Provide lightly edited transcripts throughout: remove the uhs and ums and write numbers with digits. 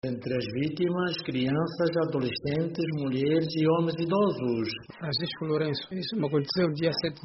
Entre as vítimas, crianças, adolescentes, mulheres e homens idosos. Francisco Lourenço. Isso me aconteceu dia 7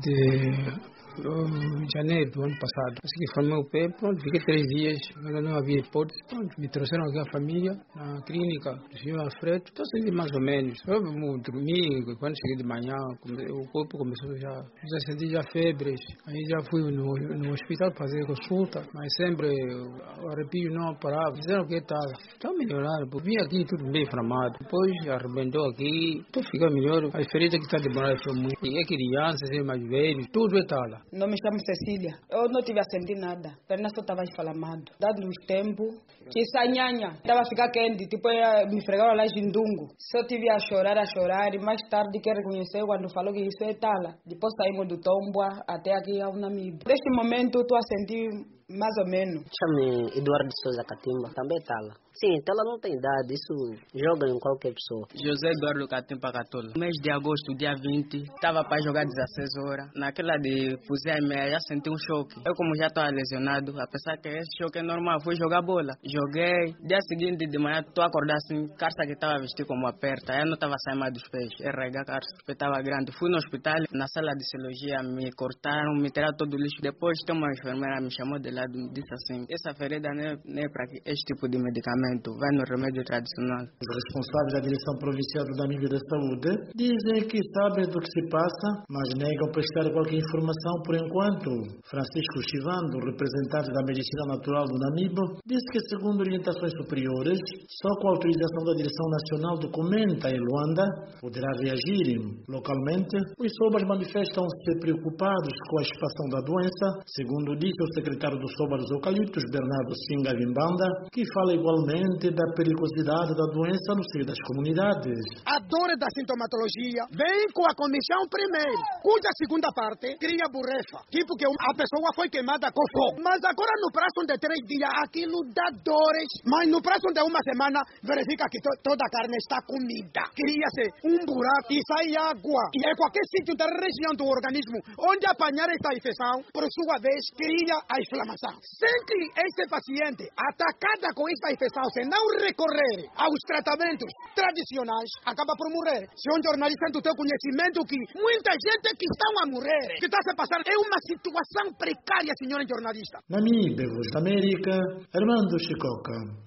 de janeiro do ano passado. Assim que formei o pé, pronto, fiquei 3 dias, ainda não havia hipótese, pronto, me trouxeram aqui a família, na clínica do Senhor Alfredo, então senti mais ou menos. Eu dormi, quando cheguei de manhã, o corpo começou já senti já febres, aí já fui no hospital fazer consulta, mas sempre o arrepio não parava, disseram que está melhorando, porque vim aqui tudo bem inflamado, depois arrebentou aqui, tudo ficou melhor, a diferença é que está demorando muito, é crianças, é mais velhos, tudo está lá. Não me chamo Cecília. Eu não tive a sentir nada. A perna só estava inflamado. Dado uns tempos, que essa nhanha estava a ficar quente, tipo, me fregava lá em Dungo. Só tive a chorar, e mais tarde que reconheceu quando falou que isso é tala. Depois saímos do Tomboa até aqui a Unamido. Neste momento, estou a sentir mais ou menos. Chame Eduardo Souza Catimba, também tala. Sim, tala não tem idade, isso joga em qualquer pessoa. José Eduardo Catimba Catola. No mês de agosto, dia 20, estava para jogar 16 horas. Naquela de puser e meia, já senti um choque. Eu, como já estava lesionado, apesar que esse choque é normal, fui jogar bola. Joguei. Dia seguinte de manhã, estou a acordar assim, calça que estava vestido como aperta. Eu não estava saindo mais dos pés. RH, calça que estava grande. Fui no hospital, na sala de cirurgia, me cortaram, me tiraram todo o lixo. Depois, tem uma enfermeira me chamou de lado e disse assim: essa ferida não é para este tipo de medicamento. Vai no remédio tradicional. Os responsáveis da Direção Provincial do Namíbia da Saúde dizem que sabem do que se passa, mas negam prestar qualquer informação por enquanto. Francisco Chivando, representante da Medicina Natural do Namíbia, disse que, segundo orientações superiores, só com a autorização da Direção Nacional do Comenta em Luanda poderá reagir. Localmente, os sobas manifestam-se preocupados com a expansão da doença, segundo disse o secretário do Soba dos Eucaliptos, Bernardo Singa Vimbanda, que fala igualmente da periculosidade da doença no seio das comunidades. A dor da sintomatologia vem com a comissão primeiro, cuja segunda parte cria burrefa, tipo que a pessoa foi queimada com fogo. Mas agora no prazo de 3 dias aquilo dá dores, mas no prazo de uma semana verifica que toda a carne está comida. Cria-se um buraco e sai água. E é qualquer sítio da região do organismo onde apanhar esta infecção, por sua vez, cria a inflamação. Sem que esse paciente, atacado com esta infecção, se não recorrer aos tratamentos tradicionais, acaba por morrer. Se um jornalista do teu conhecimento que muita gente que estão a morrer, que está a se passar, é uma situação precária, senhora jornalista. Namíbia, Voz da América, Armando Chicoca.